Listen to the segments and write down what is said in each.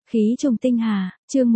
Khí trùng tinh hà, chương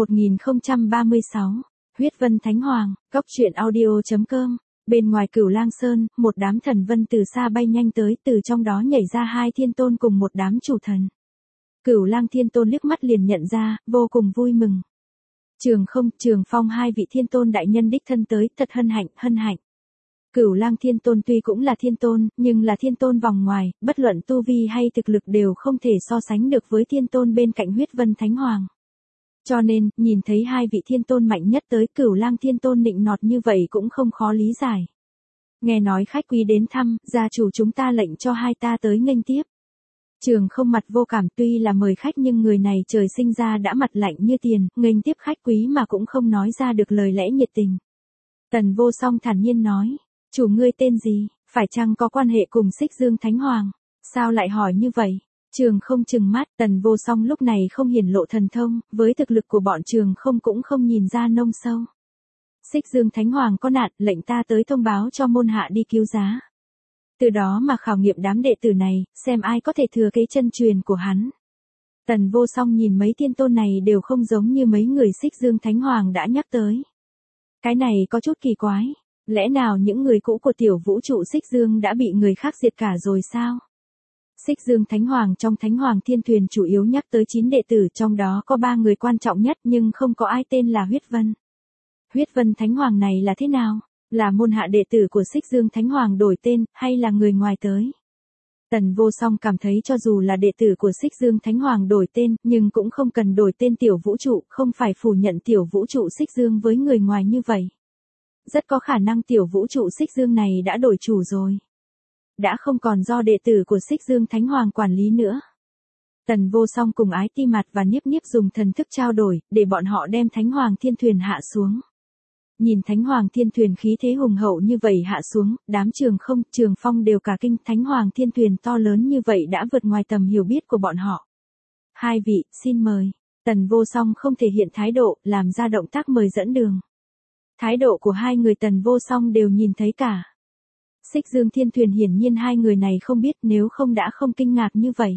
1036, huyết vân thánh hoàng, góc truyện audio.com. Bên ngoài Cửu Lang Sơn, một đám thần vân từ xa bay nhanh tới, từ trong đó nhảy ra hai thiên tôn cùng một đám chủ thần. Cửu Lang Thiên Tôn liếc mắt liền nhận ra, vô cùng vui mừng. Trường Không, Trường Phong hai vị thiên tôn đại nhân đích thân tới, thật hân hạnh, hân hạnh. Cửu Lang Thiên Tôn tuy cũng là thiên tôn, nhưng là thiên tôn vòng ngoài, bất luận tu vi hay thực lực đều không thể so sánh được với thiên tôn bên cạnh huyết vân thánh hoàng. Cho nên, nhìn thấy hai vị thiên tôn mạnh nhất tới, Cửu Lang Thiên Tôn nịnh nọt như vậy cũng không khó lý giải. Nghe nói khách quý đến thăm, gia chủ chúng ta lệnh cho hai ta tới nghênh tiếp. Trường Không mặt vô cảm, tuy là mời khách nhưng người này trời sinh ra đã mặt lạnh như tiền, nghênh tiếp khách quý mà cũng không nói ra được lời lẽ nhiệt tình. Tần Vô Song thản nhiên nói, chủ ngươi tên gì, phải chăng có quan hệ cùng Xích Dương Thánh Hoàng? Sao lại hỏi như vậy? Trường Không trừng mắt, Tần Vô Song lúc này không hiển lộ thần thông, với thực lực của bọn Trường Không cũng không nhìn ra nông sâu. Xích Dương Thánh Hoàng có nạn, lệnh ta tới thông báo cho môn hạ đi cứu giá. Từ đó mà khảo nghiệm đám đệ tử này, xem ai có thể thừa kế chân truyền của hắn. Tần Vô Song nhìn mấy thiên tôn này đều không giống như mấy người Xích Dương Thánh Hoàng đã nhắc tới. Cái này có chút kỳ quái. Lẽ nào những người cũ của tiểu vũ trụ Xích Dương đã bị người khác diệt cả rồi sao? Xích Dương Thánh Hoàng trong Thánh Hoàng Thiên Thuyền chủ yếu nhắc tới 9 đệ tử, trong đó có 3 người quan trọng nhất nhưng không có ai tên là Huyết Vân. Huyết Vân Thánh Hoàng này là thế nào? Là môn hạ đệ tử của Xích Dương Thánh Hoàng đổi tên, hay là người ngoài tới? Tần Vô Song cảm thấy cho dù là đệ tử của Xích Dương Thánh Hoàng đổi tên, nhưng cũng không cần đổi tên tiểu vũ trụ, không phải phủ nhận tiểu vũ trụ Xích Dương với người ngoài như vậy. Rất có khả năng tiểu vũ trụ Xích Dương này đã đổi chủ rồi. Đã không còn do đệ tử của Xích Dương Thánh Hoàng quản lý nữa. Tần Vô Song cùng Ái Ti Mạt và Niếp Niếp dùng thần thức trao đổi, để bọn họ đem Thánh Hoàng Thiên Thuyền hạ xuống. Nhìn Thánh Hoàng Thiên Thuyền khí thế hùng hậu như vậy hạ xuống, đám Trường Không, Trường Phong đều cả kinh. Thánh Hoàng Thiên Thuyền to lớn như vậy đã vượt ngoài tầm hiểu biết của bọn họ. Hai vị, xin mời. Tần Vô Song không thể hiện thái độ, làm ra động tác mời dẫn đường. Thái độ của hai người Tần Vô Song đều nhìn thấy cả. Xích Dương Thiên Thuyền hiển nhiên hai người này không biết, nếu không đã không kinh ngạc như vậy.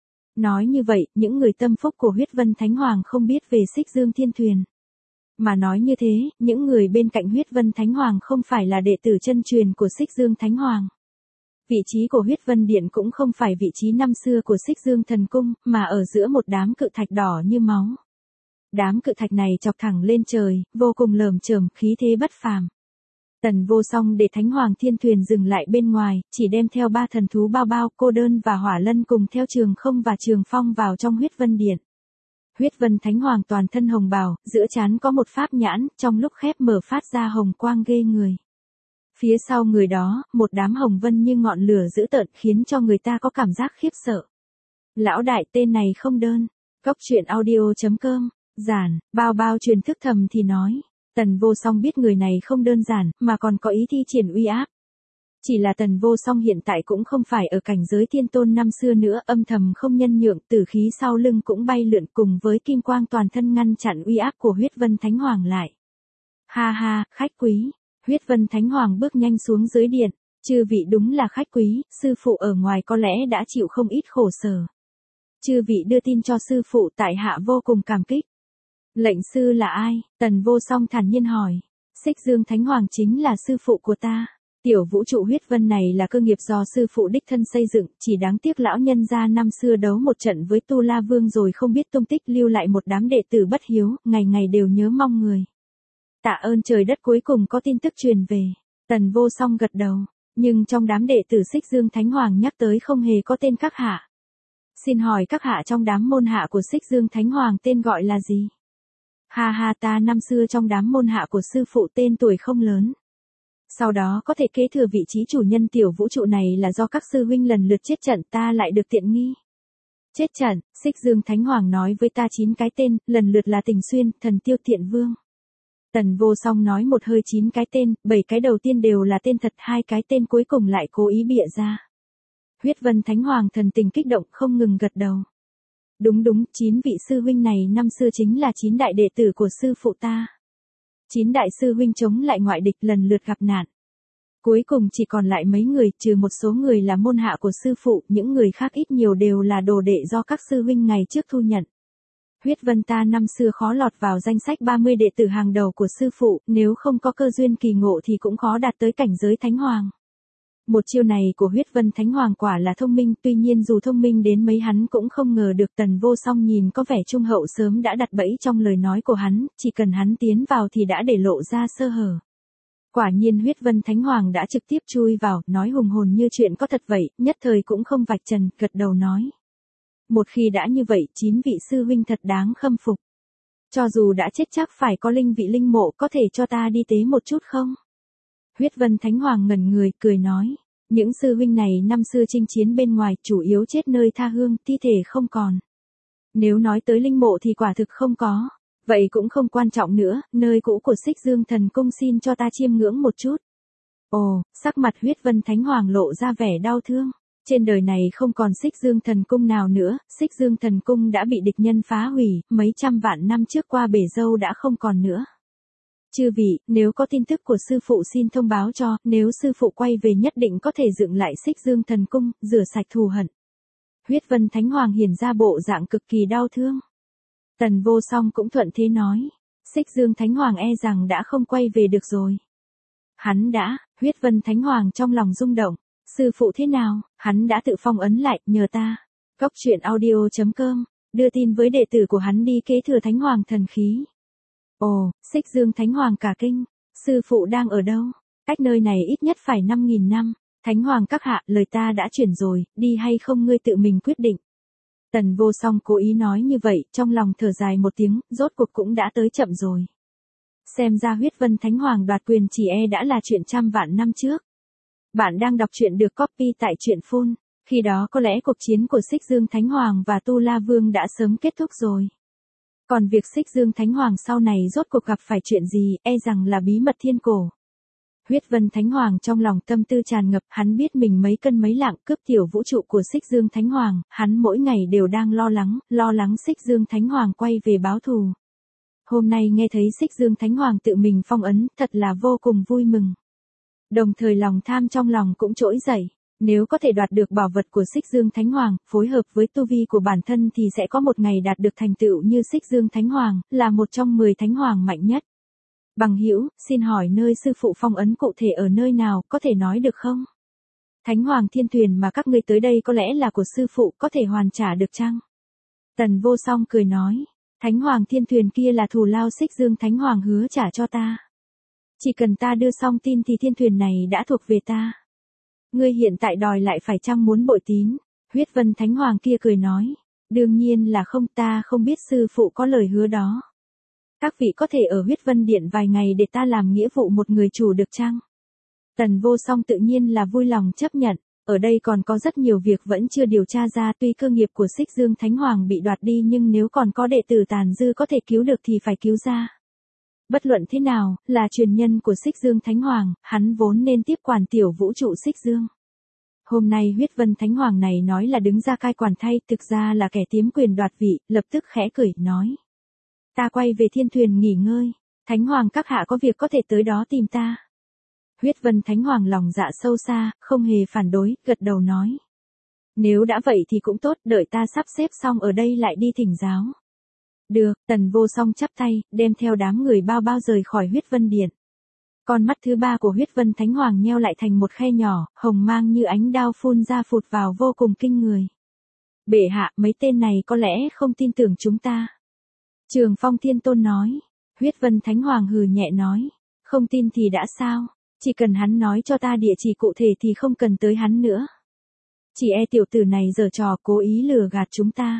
Nói như vậy, những người tâm phúc của huyết vân Thánh Hoàng không biết về Xích Dương Thiên Thuyền. Mà nói như thế, những người bên cạnh huyết vân Thánh Hoàng không phải là đệ tử chân truyền của Xích Dương Thánh Hoàng. Vị trí của huyết vân điện cũng không phải vị trí năm xưa của Xích Dương Thần Cung, mà ở giữa một đám cự thạch đỏ như máu. Đám cự thạch này chọc thẳng lên trời, vô cùng lởm chởm, khí thế bất phàm. Tần Vô Song để Thánh Hoàng Thiên Thuyền dừng lại bên ngoài, chỉ đem theo 3 thần thú Bao Bao, Cô Đơn và Hỏa Lân cùng theo Trường Không và Trường Phong vào trong huyết vân điện. Huyết vân Thánh Hoàng toàn thân hồng bào, giữa trán có một pháp nhãn, trong lúc khép mở phát ra hồng quang ghê người. Phía sau người đó, một đám hồng vân như ngọn lửa dữ tợn khiến cho người ta có cảm giác khiếp sợ. Lão đại tên này không đơn. Góc truyện audio.com. Giản, Bao Bao truyền thức thầm thì nói. Tần Vô Song biết người này không đơn giản, mà còn có ý thi triển uy áp. Chỉ là Tần Vô Song hiện tại cũng không phải ở cảnh giới thiên tôn năm xưa nữa, âm thầm không nhân nhượng, tử khí sau lưng cũng bay lượn cùng với kim quang toàn thân ngăn chặn uy áp của huyết vân Thánh Hoàng lại. Ha ha, khách quý. Huyết vân Thánh Hoàng bước nhanh xuống dưới điện. Chư vị đúng là khách quý, sư phụ ở ngoài có lẽ đã chịu không ít khổ sở. Chư vị đưa tin cho sư phụ, tại hạ vô cùng cảm kích. Lệnh sư là ai? Tần Vô Song thản nhiên hỏi. Xích Dương Thánh Hoàng chính là sư phụ của ta. Tiểu vũ trụ huyết vân này là cơ nghiệp do sư phụ đích thân xây dựng, chỉ đáng tiếc lão nhân gia năm xưa đấu một trận với Tu La Vương rồi không biết tung tích, lưu lại một đám đệ tử bất hiếu, ngày ngày đều nhớ mong người. Tạ ơn trời đất, cuối cùng có tin tức truyền về. Tần Vô Song gật đầu, nhưng trong đám đệ tử Xích Dương Thánh Hoàng nhắc tới không hề có tên các hạ. Xin hỏi các hạ trong đám môn hạ của Xích Dương Thánh Hoàng tên gọi là gì? Ha ha, ta năm xưa trong đám môn hạ của sư phụ tên tuổi không lớn. Sau đó có thể kế thừa vị trí chủ nhân tiểu vũ trụ này là do các sư huynh lần lượt chết trận, ta lại được tiện nghi. Chết trận, Xích Dương Thánh Hoàng nói với ta 9 cái tên, lần lượt là Tình Xuyên, Thần Tiêu, Thiện Vương. Tần Vô Song nói một hơi 9 cái tên, 7 cái đầu tiên đều là tên thật, 2 cái tên cuối cùng lại cố ý bịa ra. Huyết vân Thánh Hoàng thần tình kích động không ngừng gật đầu. Đúng đúng, 9 vị sư huynh này năm xưa chính là 9 đại đệ tử của sư phụ ta. 9 đại sư huynh chống lại ngoại địch lần lượt gặp nạn. Cuối cùng chỉ còn lại mấy người, trừ một số người là môn hạ của sư phụ, những người khác ít nhiều đều là đồ đệ do các sư huynh ngày trước thu nhận. Huyết Vân ta năm xưa khó lọt vào danh sách 30 đệ tử hàng đầu của sư phụ, nếu không có cơ duyên kỳ ngộ thì cũng khó đạt tới cảnh giới Thánh Hoàng. Một chiêu này của Huyết Vân Thánh Hoàng quả là thông minh, tuy nhiên dù thông minh đến mấy hắn cũng không ngờ được Tần Vô Song nhìn có vẻ trung hậu sớm đã đặt bẫy trong lời nói của hắn, chỉ cần hắn tiến vào thì đã để lộ ra sơ hở. Quả nhiên Huyết Vân Thánh Hoàng đã trực tiếp chui vào, nói hùng hồn như chuyện có thật vậy, nhất thời cũng không vạch trần, gật đầu nói. Một khi đã như vậy, 9 vị sư huynh thật đáng khâm phục. Cho dù đã chết chắc phải có linh vị linh mộ, có thể cho ta đi tế một chút không? Huyết Vân Thánh Hoàng ngẩn người, cười nói. Những sư huynh này năm xưa chinh chiến bên ngoài, chủ yếu chết nơi tha hương, thi thể không còn. Nếu nói tới linh mộ thì quả thực không có. Vậy cũng không quan trọng nữa, nơi cũ của Xích Dương Thần Cung xin cho ta chiêm ngưỡng một chút. Ồ, sắc mặt Huyết Vân Thánh Hoàng lộ ra vẻ đau thương. Trên đời này không còn Xích Dương Thần Cung nào nữa, Xích Dương Thần Cung đã bị địch nhân phá hủy, mấy trăm vạn năm trước qua bể dâu đã không còn nữa. Chư vị, nếu có tin tức của sư phụ xin thông báo cho, nếu sư phụ quay về nhất định có thể dựng lại Xích Dương Thần Cung, rửa sạch thù hận. Huyết Vân Thánh Hoàng hiển ra bộ dạng cực kỳ đau thương. Tần Vô Song cũng thuận thế nói, Xích Dương Thánh Hoàng e rằng đã không quay về được rồi. Hắn đã, Huyết Vân Thánh Hoàng trong lòng rung động, sư phụ thế nào, hắn đã tự phong ấn lại, nhờ ta. Cốc truyện audio.com, đưa tin với đệ tử của hắn đi kế thừa Thánh Hoàng thần khí. Ồ, Xích Dương Thánh Hoàng cả kinh, sư phụ đang ở đâu? Cách nơi này ít nhất phải 5.000 năm, Thánh Hoàng các hạ, lời ta đã chuyển rồi, đi hay không ngươi tự mình quyết định. Tần Vô Song cố ý nói như vậy, trong lòng thở dài một tiếng, rốt cuộc cũng đã tới chậm rồi. Xem ra Huyết Vân Thánh Hoàng đoạt quyền chỉ đã là chuyện trăm vạn năm trước. Bạn đang đọc truyện được copy tại truyện Full, khi đó có lẽ cuộc chiến của Xích Dương Thánh Hoàng và Tu La Vương đã sớm kết thúc rồi. Còn việc Xích Dương Thánh Hoàng sau này rốt cuộc gặp phải chuyện gì, rằng là bí mật thiên cổ. Huyết Vân Thánh Hoàng trong lòng tâm tư tràn ngập, hắn biết mình mấy cân mấy lạng cướp tiểu vũ trụ của Xích Dương Thánh Hoàng, hắn mỗi ngày đều đang lo lắng Xích Dương Thánh Hoàng quay về báo thù. Hôm nay nghe thấy Xích Dương Thánh Hoàng tự mình phong ấn, thật là vô cùng vui mừng. Đồng thời lòng tham trong lòng cũng trỗi dậy, nếu có thể đoạt được bảo vật của Xích Dương Thánh Hoàng, phối hợp với tu vi của bản thân thì sẽ có một ngày đạt được thành tựu như Xích Dương Thánh Hoàng, là một trong 10 Thánh Hoàng mạnh nhất. Bằng hữu, xin hỏi nơi sư phụ phong ấn cụ thể ở nơi nào, có thể nói được không? Thánh Hoàng Thiên Thuyền mà các ngươi tới đây có lẽ là của sư phụ, có thể hoàn trả được chăng? Tần Vô Song cười nói, Thánh Hoàng Thiên Thuyền kia là thù lao Xích Dương Thánh Hoàng hứa trả cho ta. Chỉ cần ta đưa xong tin thì thiên thuyền này đã thuộc về ta. Ngươi hiện tại đòi lại phải chăng muốn bội tín? Huyết Vân Thánh Hoàng kia cười nói, đương nhiên là không, ta không biết sư phụ có lời hứa đó. Các vị có thể ở Huyết Vân Điện vài ngày để ta làm nghĩa vụ một người chủ được chăng? Tần Vô Song tự nhiên là vui lòng chấp nhận, ở đây còn có rất nhiều việc vẫn chưa điều tra ra, tuy cơ nghiệp của Xích Dương Thánh Hoàng bị đoạt đi nhưng nếu còn có đệ tử tàn dư có thể cứu được thì phải cứu ra. Bất luận thế nào, là truyền nhân của Xích Dương Thánh Hoàng, hắn vốn nên tiếp quản tiểu vũ trụ Xích Dương. Hôm nay Huyết Vân Thánh Hoàng này nói là đứng ra cai quản thay, thực ra là kẻ tiếm quyền đoạt vị, lập tức khẽ cười, nói. Ta quay về thiên thuyền nghỉ ngơi, Thánh Hoàng các hạ có việc có thể tới đó tìm ta. Huyết Vân Thánh Hoàng lòng dạ sâu xa, không hề phản đối, gật đầu nói. Nếu đã vậy thì cũng tốt, đợi ta sắp xếp xong ở đây lại đi thỉnh giáo. Được, Tần Vô Song chắp tay, đem theo đám người bao rời khỏi Huyết Vân Điện. Con mắt thứ ba của Huyết Vân Thánh Hoàng nheo lại thành một khe nhỏ, hồng mang như ánh đao phun ra phụt vào vô cùng kinh người. Bệ hạ, mấy tên này có lẽ không tin tưởng chúng ta. Trường Phong Thiên Tôn nói. Huyết Vân Thánh Hoàng hừ nhẹ nói. Không tin thì đã sao, chỉ cần hắn nói cho ta địa chỉ cụ thể thì không cần tới hắn nữa. Chỉ tiểu tử này giở trò cố ý lừa gạt chúng ta.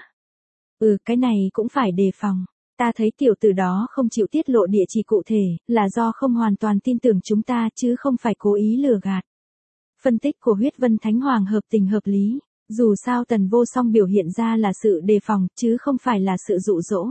Cái này cũng phải đề phòng. Ta thấy tiểu tử đó không chịu tiết lộ địa chỉ cụ thể, là do không hoàn toàn tin tưởng chúng ta chứ không phải cố ý lừa gạt. Phân tích của Huyết Vân Thánh Hoàng hợp tình hợp lý, dù sao Tần Vô Song biểu hiện ra là sự đề phòng chứ không phải là sự dụ dỗ.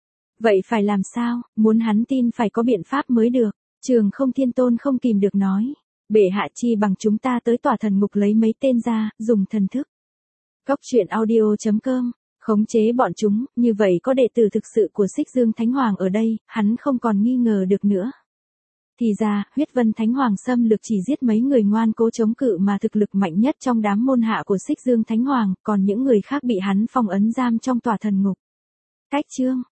Vậy phải làm sao, muốn hắn tin phải có biện pháp mới được. Trường Không Thiên Tôn không kìm được nói. Bệ hạ chi bằng chúng ta tới tòa thần ngục lấy mấy tên ra, dùng thần thức. Cốc truyện audio.com, khống chế bọn chúng, như vậy có đệ tử thực sự của Xích Dương Thánh Hoàng ở đây, hắn không còn nghi ngờ được nữa. Thì ra, Huyết Vân Thánh Hoàng xâm lược chỉ giết mấy người ngoan cố chống cự mà thực lực mạnh nhất trong đám môn hạ của Xích Dương Thánh Hoàng, còn những người khác bị hắn phong ấn giam trong tòa thần ngục. Cách chương